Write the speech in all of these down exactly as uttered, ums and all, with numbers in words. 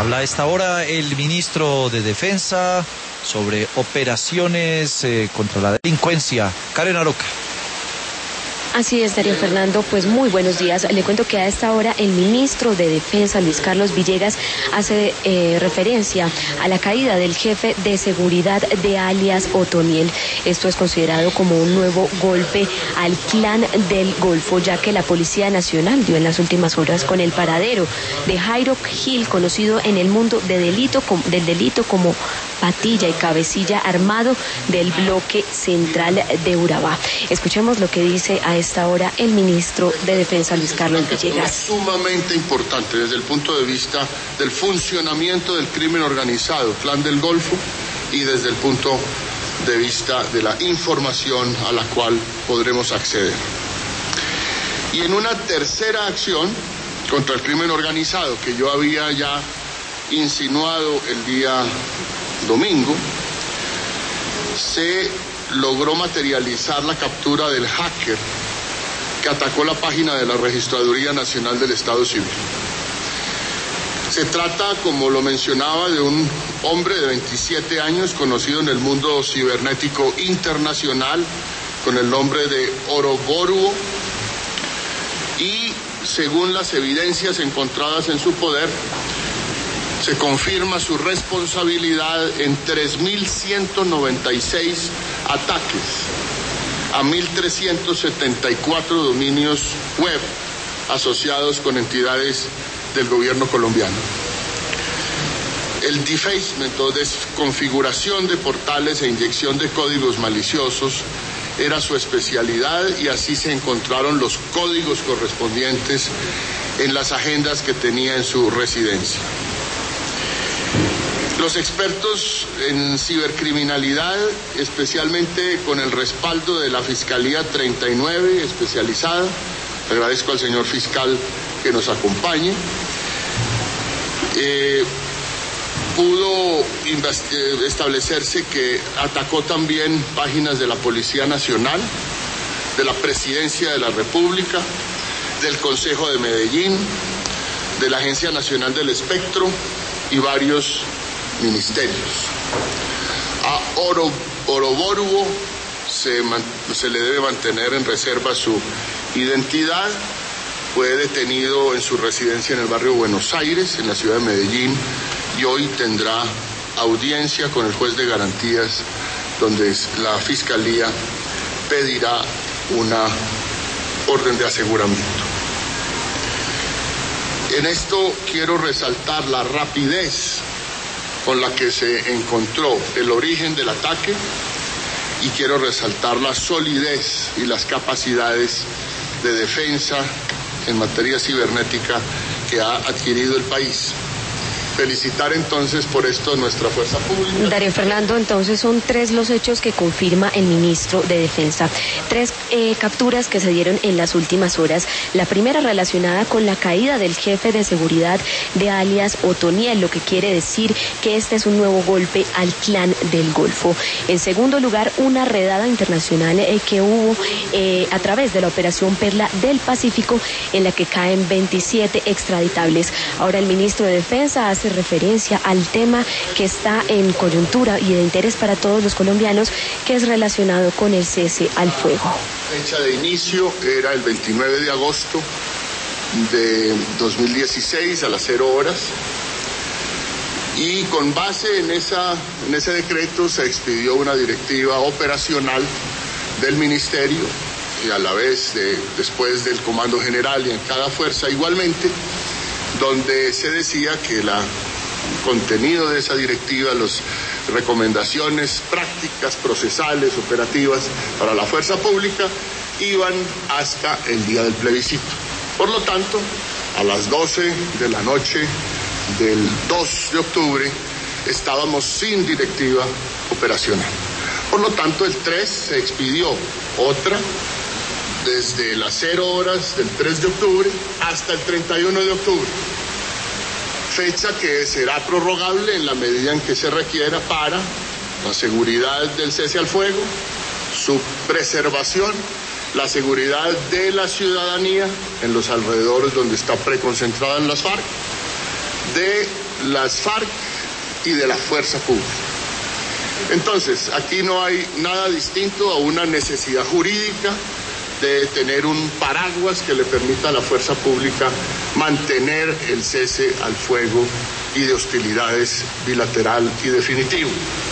Habla a esta hora el ministro de Defensa sobre operaciones eh, contra la delincuencia. Karen Aroca. Así es, Darío Fernando, pues muy buenos días. Le cuento que a esta hora el ministro de Defensa, Luis Carlos Villegas, hace eh, referencia a la caída del jefe de seguridad de alias Otoniel. Esto es considerado como un nuevo golpe al clan del Golfo, ya que la Policía Nacional dio en las últimas horas con el paradero de Jairo Gil, conocido en el mundo de delito, del delito como patilla y cabecilla armado del bloque central de Urabá. Escuchemos lo que dice a esta hora el ministro de Defensa, Luis Carlos Villegas. Es sumamente importante desde el punto de vista del funcionamiento del crimen organizado, Clan del Golfo, y desde el punto de vista de la información a la cual podremos acceder. Y en una tercera acción contra el crimen organizado, que yo había ya insinuado el día domingo, se logró materializar la captura del hacker que atacó la página de la Registraduría Nacional del Estado Civil. Se trata, como lo mencionaba, de un hombre de veintisiete años conocido en el mundo cibernético internacional con el nombre de Oroboruo, y según las evidencias encontradas en su poder, se confirma su responsabilidad en tres mil ciento noventa y seis ataques a mil trescientos setenta y cuatro dominios web asociados con entidades del gobierno colombiano. El defacement o desconfiguración de portales e inyección de códigos maliciosos era su especialidad, y así se encontraron los códigos correspondientes en las agendas que tenía en su residencia. Los expertos en cibercriminalidad, especialmente con el respaldo de la Fiscalía treinta y nueve especializada, agradezco al señor fiscal que nos acompañe, eh, pudo establecerse que atacó también páginas de la Policía Nacional, de la Presidencia de la República, del Consejo de Medellín, de la Agencia Nacional del Espectro y varios ministerios. A Oro, Oroboruo se, man, se le debe mantener en reserva su identidad. Fue detenido en su residencia en el barrio Buenos Aires, en la ciudad de Medellín, y hoy tendrá audiencia con el juez de garantías, donde la Fiscalía pedirá una orden de aseguramiento. En esto quiero resaltar la rapidez con la que se encontró el origen del ataque, y quiero resaltar la solidez y las capacidades de defensa en materia cibernética que ha adquirido el país. Felicitar entonces por esto a nuestra fuerza pública. Darío Fernando, entonces son tres los hechos que confirma el ministro de Defensa. Tres eh, capturas que se dieron en las últimas horas. La primera relacionada con la caída del jefe de seguridad de alias Otoniel, lo que quiere decir que este es un nuevo golpe al clan del Golfo. En segundo lugar, una redada internacional eh, que hubo eh, a través de la operación Perla del Pacífico, en la que caen veintisiete extraditables. Ahora el ministro de Defensa hace referencia al tema que está en coyuntura y de interés para todos los colombianos, que es relacionado con el cese al fuego. La fecha de inicio era el veintinueve de agosto de dos mil dieciséis a las cero horas, y con base en, esa, en ese decreto se expidió una directiva operacional del ministerio, y a la vez de, después del Comando General y en cada fuerza igualmente, donde se decía que el contenido de esa directiva, las recomendaciones prácticas, procesales, operativas para la fuerza pública, iban hasta el día del plebiscito. Por lo tanto, a las doce de la noche del dos de octubre estábamos sin directiva operacional. Por lo tanto, el tres se expidió otra desde las cero horas del tres de octubre hasta el treinta y uno de octubre, fecha que será prorrogable en la medida en que se requiera para la seguridad del cese al fuego, su preservación, la seguridad de la ciudadanía en los alrededores donde está preconcentrada en las FARC, de las FARC y de la fuerza pública. Entonces, aquí no hay nada distinto a una necesidad jurídica de tener un paraguas que le permita a la fuerza pública mantener el cese al fuego y de hostilidades bilateral y definitivo.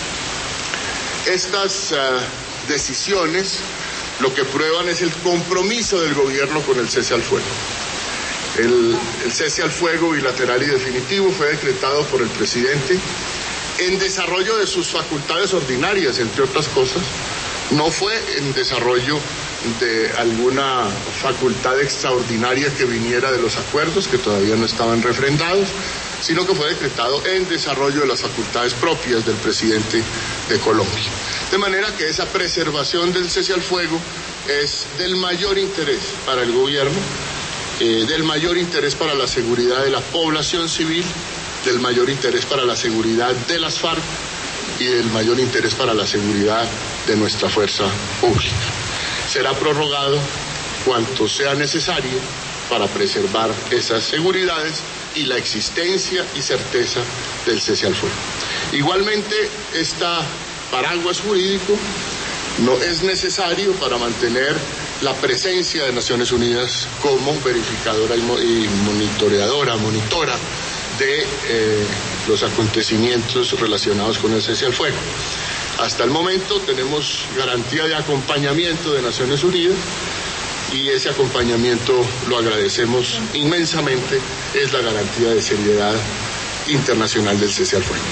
Estas uh, decisiones lo que prueban es el compromiso del gobierno con el cese al fuego. El, el cese al fuego bilateral y definitivo fue decretado por el presidente en desarrollo de sus facultades ordinarias, entre otras cosas. No fue en desarrollo de alguna facultad extraordinaria que viniera de los acuerdos, que todavía no estaban refrendados, sino que fue decretado en desarrollo de las facultades propias del presidente de Colombia. De manera que esa preservación del cese al fuego es del mayor interés para el gobierno, eh, del mayor interés para la seguridad de la población civil, del mayor interés para la seguridad de las FARC y del mayor interés para la seguridad de nuestra fuerza pública. Será prorrogado cuanto sea necesario para preservar esas seguridades y la existencia y certeza del cese al fuego. Igualmente, esta paraguas jurídico no es necesario para mantener la presencia de Naciones Unidas como verificadora y, mo y monitoreadora, monitora de eh, los acontecimientos relacionados con el cese al fuego. Hasta el momento tenemos garantía de acompañamiento de Naciones Unidas y ese acompañamiento lo agradecemos inmensamente, es la garantía de seriedad internacional del cese al fuego.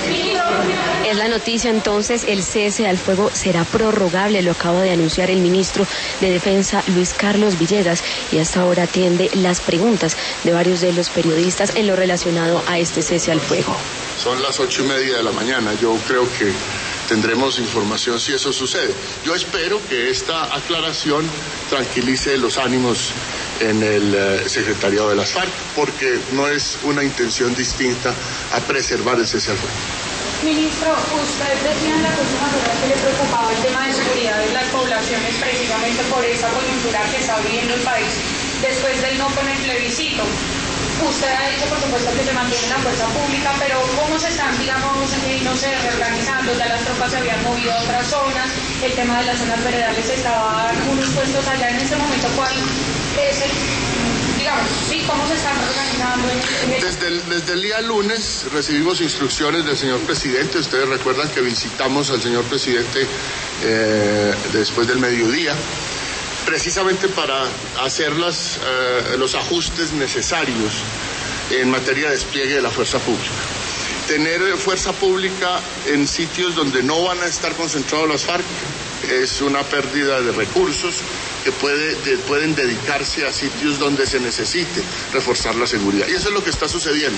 Es la noticia entonces, el cese al fuego será prorrogable, lo acaba de anunciar el ministro de Defensa Luis Carlos Villegas y hasta ahora atiende las preguntas de varios de los periodistas en lo relacionado a este cese al fuego. Son las ocho y media de la mañana, yo creo que tendremos información si eso sucede. Yo espero que esta aclaración tranquilice los ánimos en el eh, secretariado de las FARC, porque no es una intención distinta a preservar el cese al fuego. Ministro, usted decía en las últimas horas que le preocupaba el tema de seguridad de las poblaciones precisamente por esa coyuntura que está viviendo el país después del no con el plebiscito. Usted ha dicho, por supuesto, que se mantiene la fuerza pública, pero ¿cómo se están, digamos, eh, no sé, reorganizando? Ya las tropas se habían movido a otras zonas, el tema de las zonas veredales estaban unos puestos allá en este momento. ¿Cuál es el, digamos, sí, cómo se están reorganizando? Desde el, desde el día lunes recibimos instrucciones del señor presidente. Ustedes recuerdan que visitamos al señor presidente eh, después del mediodía, precisamente para hacer las, eh, los ajustes necesarios en materia de despliegue de la fuerza pública. Tener fuerza pública en sitios donde no van a estar concentrados las FARC es una pérdida de recursos que puede, de, pueden dedicarse a sitios donde se necesite reforzar la seguridad. Y eso es lo que está sucediendo.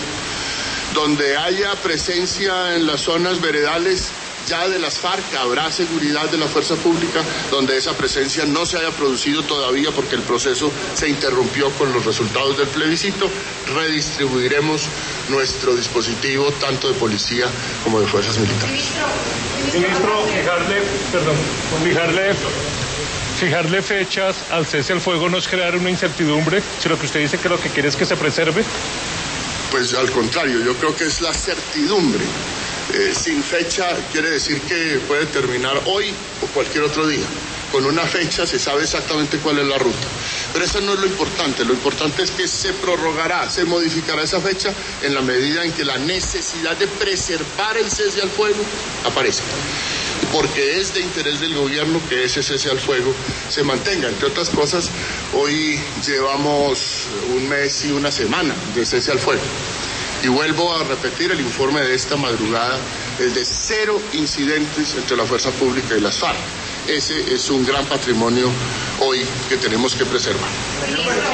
Donde haya presencia en las zonas veredales ya de las FARC, habrá seguridad de la fuerza pública. Donde esa presencia no se haya producido todavía porque el proceso se interrumpió con los resultados del plebiscito, redistribuiremos nuestro dispositivo tanto de policía como de fuerzas militares. Ministro, fijarle, perdón, fijarle, fijarle fechas al cese al fuego no es crear una incertidumbre, si lo que usted dice que lo que quiere es que se preserve. Pues al contrario, yo creo que es la certidumbre. Eh, sin fecha quiere decir que puede terminar hoy o cualquier otro día. Con una fecha se sabe exactamente cuál es la ruta. Pero eso no es lo importante. Lo importante es que se prorrogará, se modificará esa fecha en la medida en que la necesidad de preservar el cese al fuego aparezca. Porque es de interés del gobierno que ese cese al fuego se mantenga. Entre otras cosas, hoy llevamos un mes y una semana de cese al fuego. Y vuelvo a repetir, el informe de esta madrugada es de cero incidentes entre la fuerza pública y las FARC. Ese es un gran patrimonio hoy que tenemos que preservar. Eh,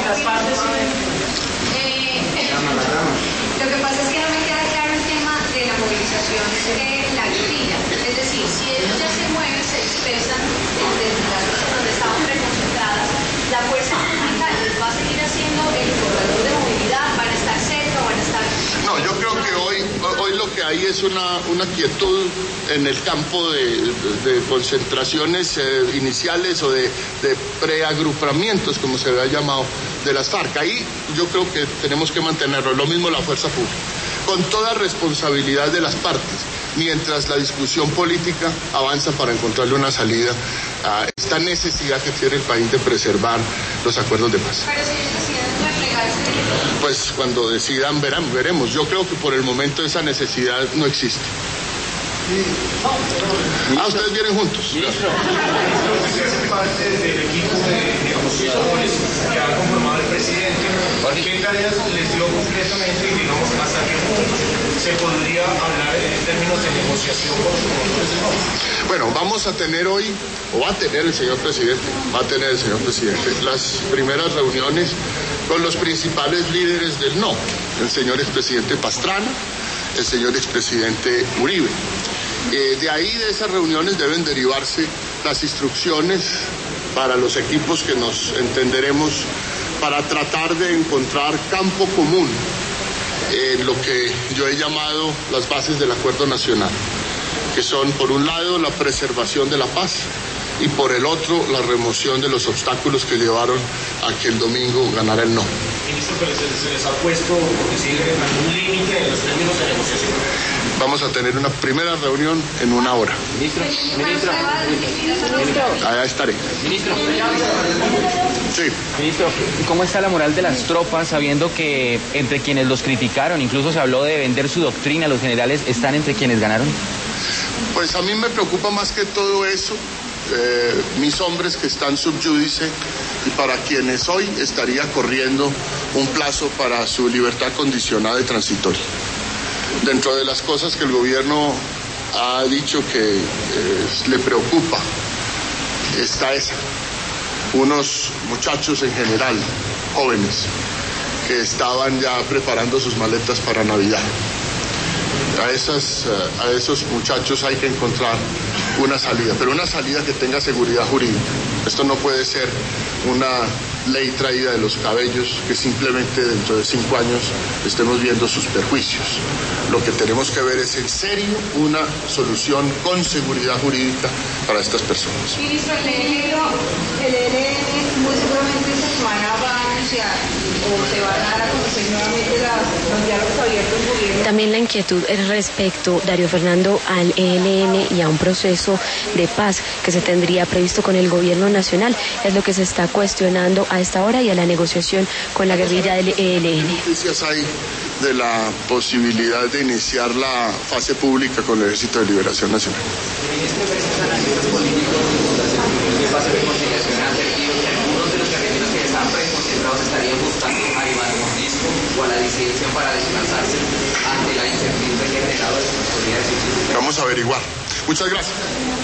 lo que pasa es que no me queda claro el tema de la movilización de la guerrilla. Es decir, si ellos ya se mueven, se dispersan desde las zonas donde estaban preconcentradas, la fuerza pública les va a seguir haciendo el corredor de movilidad, van a estar cerca, van a estar... No, yo creo que hoy, hoy lo que hay es una, una quietud en el campo de, de, de concentraciones eh, iniciales o de, de preagrupamientos, como se había llamado, de las FARC. Ahí yo creo que tenemos que mantenerlo, lo mismo la fuerza pública. con toda responsabilidad de las partes, mientras la discusión política avanza para encontrarle una salida a esta necesidad que tiene el país de preservar los acuerdos de paz. Pero si deciden replegarse, pues cuando decidan verán, veremos. Yo creo que por el momento esa necesidad no existe. Ah, ustedes vienen juntos. Ministro, usted hace parte del equipo de negociadores que ha conformado el presidente. ¿Qué tareas les dio concretamente y digamos hasta qué punto se podría hablar en términos de negociación con los? Bueno, vamos a tener hoy, o va a tener el señor presidente, va a tener el señor presidente, las primeras reuniones con los principales líderes del no, el señor expresidente Pastrana, el señor expresidente Uribe. Eh, de ahí, de esas reuniones, deben derivarse las instrucciones para los equipos que nos entenderemos para tratar de encontrar campo común en lo que yo he llamado las bases del acuerdo nacional, que son, por un lado, la preservación de la paz y, por el otro, la remoción de los obstáculos que llevaron a que el domingo ganara el no. Ministro, pero se, se les ha puesto, por decir, algún límite en los términos de negociación. Vamos a tener una primera reunión en una hora. Ministro, ministro, ministro. Allá estaré. Ministro. Sí. Ministro, ¿cómo está la moral de las tropas sabiendo que entre quienes los criticaron, incluso se habló de vender su doctrina, los generales están entre quienes ganaron? Pues a mí me preocupa más que todo eso, eh, mis hombres que están subyúdice y para quienes hoy estaría corriendo un plazo para su libertad condicionada y transitoria. Dentro de las cosas que el gobierno ha dicho que eh, le preocupa está esa. Unos muchachos en general, jóvenes, que estaban ya preparando sus maletas para Navidad. A, esas, a esos muchachos hay que encontrar una salida, pero una salida que tenga seguridad jurídica. Esto no puede ser una ley traída de los cabellos que simplemente dentro de cinco años estemos viendo sus perjuicios. Lo que tenemos que ver es en serio una solución con seguridad jurídica para estas personas. Ministro, el E L N muy seguramente esta semana va a anunciar o se va a dar a conocer nuevamente las, los diálogos abiertos del gobierno. También la inquietud es respecto, Darío Fernando, al E L N y a un proceso de paz que se tendría previsto con el gobierno nacional. Es lo que se está cuestionando a esta hora y a la negociación con la guerrilla del E L N. ¿Qué noticias hay de la posibilidad de iniciar la fase pública con el Ejército de Liberación Nacional? Ministro, estos analistas políticos de fase de conciliación han advertido que algunos de los guerrilleros que están preconcentrados estarían buscando arribar al mordisco o a la disidencia para desplazarse ante la incertidumbre que ha generado las autoridades científicas. Vamos a averiguar. Muchas gracias.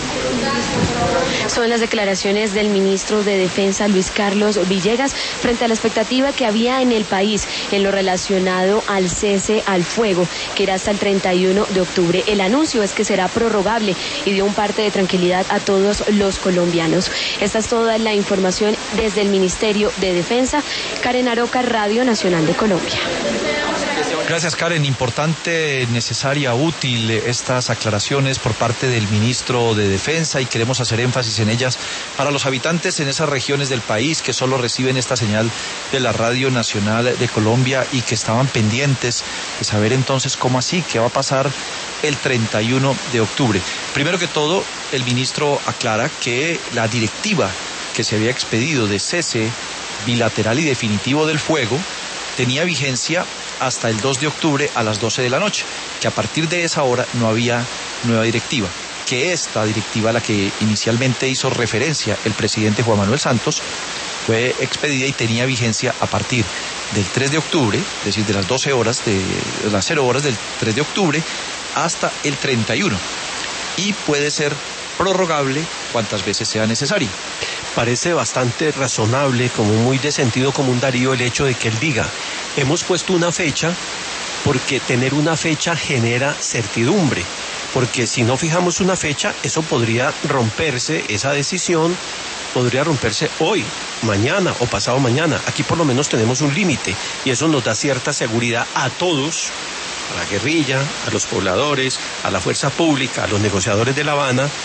Son las declaraciones del ministro de Defensa, Luis Carlos Villegas, frente a la expectativa que había en el país en lo relacionado al cese al fuego, que era hasta el treinta y uno de octubre. El anuncio es que será prorrogable y dio un parte de tranquilidad a todos los colombianos. Esta es toda la información desde el Ministerio de Defensa. Karen Aroca, Radio Nacional de Colombia. Gracias, Karen. Importante, necesaria, útil estas aclaraciones por parte del ministro de Defensa y queremos hacer énfasis en ellas para los habitantes en esas regiones del país que solo reciben esta señal de la Radio Nacional de Colombia y que estaban pendientes de saber entonces cómo así, qué va a pasar el treinta y uno de octubre. Primero que todo, el ministro aclara que la directiva que se había expedido de cese bilateral y definitivo del fuego tenía vigencia hasta el dos de octubre a las doce de la noche, que a partir de esa hora no había nueva directiva, que esta directiva a la que inicialmente hizo referencia el presidente Juan Manuel Santos fue expedida y tenía vigencia a partir del tres de octubre, es decir, de las doce horas, de las cero horas del tres de octubre hasta el treinta y uno, y puede ser prorrogable cuantas veces sea necesario. Parece bastante razonable, como muy de sentido común, Darío, el hecho de que él diga, hemos puesto una fecha porque tener una fecha genera certidumbre, porque si no fijamos una fecha, eso podría romperse, esa decisión podría romperse hoy, mañana o pasado mañana. Aquí por lo menos tenemos un límite y eso nos da cierta seguridad a todos, a la guerrilla, a los pobladores, a la fuerza pública, a los negociadores de La Habana,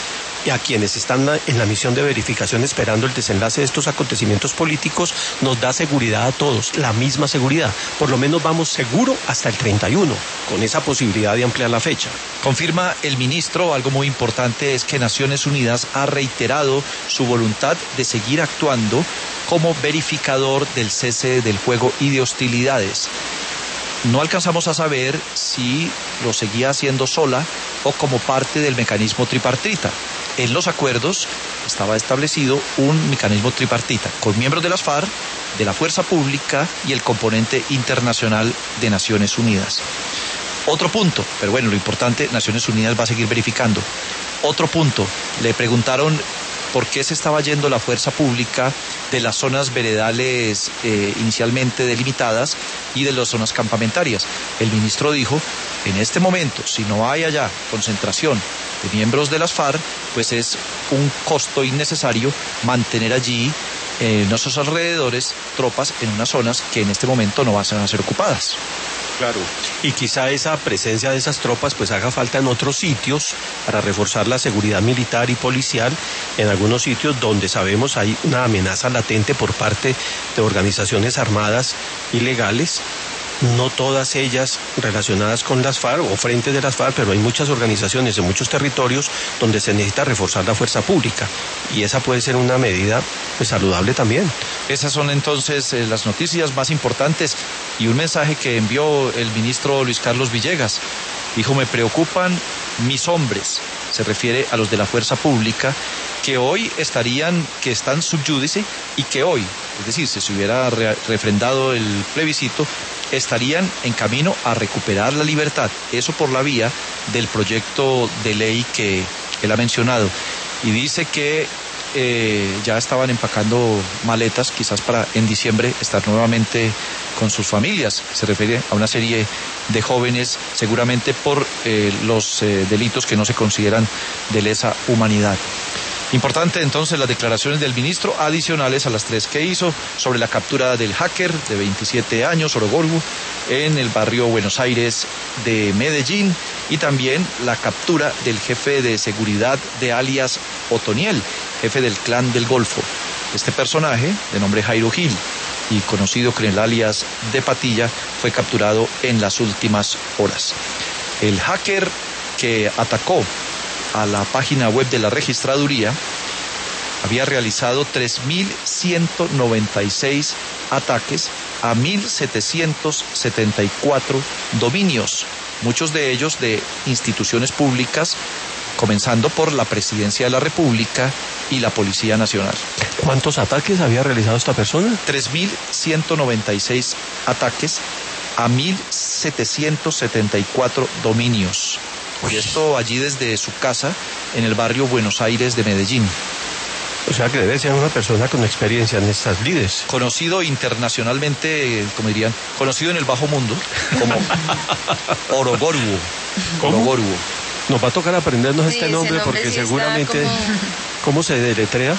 y a quienes están en la misión de verificación esperando el desenlace de estos acontecimientos políticos, nos da seguridad a todos, la misma seguridad. Por lo menos vamos seguro hasta el treinta y uno, con esa posibilidad de ampliar la fecha. Confirma el ministro, algo muy importante es que Naciones Unidas ha reiterado su voluntad de seguir actuando como verificador del cese del fuego y de hostilidades. No alcanzamos a saber si lo seguía haciendo sola o como parte del mecanismo tripartita. En los acuerdos estaba establecido un mecanismo tripartita con miembros de las FARC, de la Fuerza Pública y el componente internacional de Naciones Unidas. Otro punto, pero bueno, lo importante, Naciones Unidas va a seguir verificando. Otro punto, le preguntaron por qué se estaba yendo la Fuerza Pública de las zonas veredales eh, inicialmente delimitadas y de las zonas campamentarias. El ministro dijo, en este momento, si no hay allá concentración de miembros de las FARC, pues es un costo innecesario mantener allí eh, en nuestros alrededores tropas en unas zonas que en este momento no van a ser ocupadas. Claro, y quizá esa presencia de esas tropas pues haga falta en otros sitios para reforzar la seguridad militar y policial, en algunos sitios donde sabemos hay una amenaza latente por parte de organizaciones armadas ilegales, no todas ellas relacionadas con las FARC o frentes de las FARC, pero hay muchas organizaciones en muchos territorios donde se necesita reforzar la fuerza pública y esa puede ser una medida pues saludable también. Esas son entonces eh, las noticias más importantes y un mensaje que envió el ministro Luis Carlos Villegas. Dijo, me preocupan mis hombres, se refiere a los de la fuerza pública, que hoy estarían, que están sub judice y que hoy, es decir, si se hubiera re refrendado el plebiscito, estarían en camino a recuperar la libertad. Eso por la vía del proyecto de ley que él ha mencionado. Y dice que eh, ya estaban empacando maletas, quizás para en diciembre estar nuevamente con sus familias. Se refiere a una serie de jóvenes, seguramente por eh, los eh, delitos que no se consideran de lesa humanidad. Importante entonces las declaraciones del ministro, adicionales a las tres que hizo sobre la captura del hacker de veintisiete años, Orogorgu, en el barrio Buenos Aires de Medellín, y también la captura del jefe de seguridad de alias Otoniel, jefe del clan del Golfo. Este personaje, de nombre Jairo Gil, y conocido con el alias de Patilla, fue capturado en las últimas horas. El hacker que atacó a la página web de la registraduría había realizado tres mil ciento noventa y seis ataques a mil setecientos setenta y cuatro dominios, muchos de ellos de instituciones públicas, comenzando por la Presidencia de la República y la Policía Nacional. ¿Cuántos ataques había realizado esta persona? tres mil ciento noventa y seis ataques a mil setecientos setenta y cuatro dominios. Y esto allí desde su casa en el barrio Buenos Aires de Medellín. O sea que debe ser una persona con experiencia en estas lides. Conocido internacionalmente, como dirían, conocido en el bajo mundo como Orogorgu. Orogorgu. Nos va a tocar aprendernos sí, este nombre, nombre porque sí seguramente... Como... ¿Cómo se deletrea?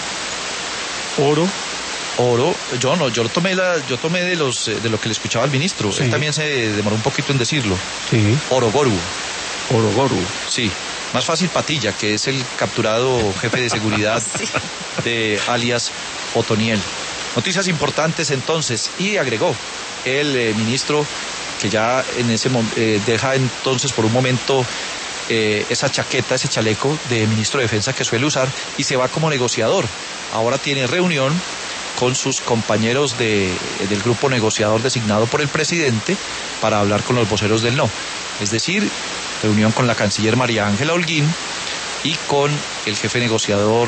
Oro. Oro, yo no, yo tomé la, yo tomé de los de lo que le escuchaba al ministro. Sí. Él también se demoró un poquito en decirlo. Sí. Orogorgu. Orogorgu. Sí. Más fácil Patilla, que es el capturado jefe de seguridad sí. de alias Otoniel. Noticias importantes entonces, y agregó el eh, ministro que ya en ese eh, deja entonces por un momento eh, esa chaqueta, ese chaleco de ministro de Defensa que suele usar y se va como negociador. Ahora tiene reunión con sus compañeros de, del grupo negociador designado por el presidente para hablar con los voceros del no. Es decir, reunión con la canciller María Ángela Holguín y con el jefe negociador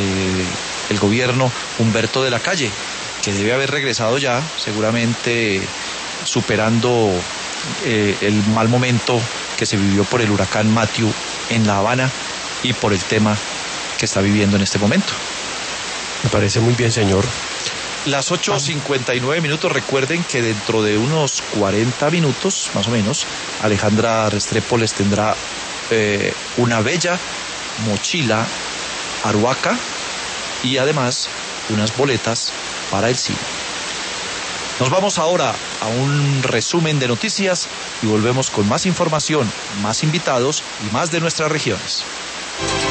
del gobierno, Humberto de la Calle, que debe haber regresado ya, seguramente superando eh, el mal momento que se vivió por el huracán Matthew en La Habana y por el tema que está viviendo en este momento. Me parece muy bien, señor. Las ocho cincuenta y nueve minutos, recuerden que dentro de unos cuarenta minutos, más o menos, Alejandra Restrepo les tendrá eh, una bella mochila Aruaca y además unas boletas para el cine. Nos vamos ahora a un resumen de noticias y volvemos con más información, más invitados y más de nuestras regiones.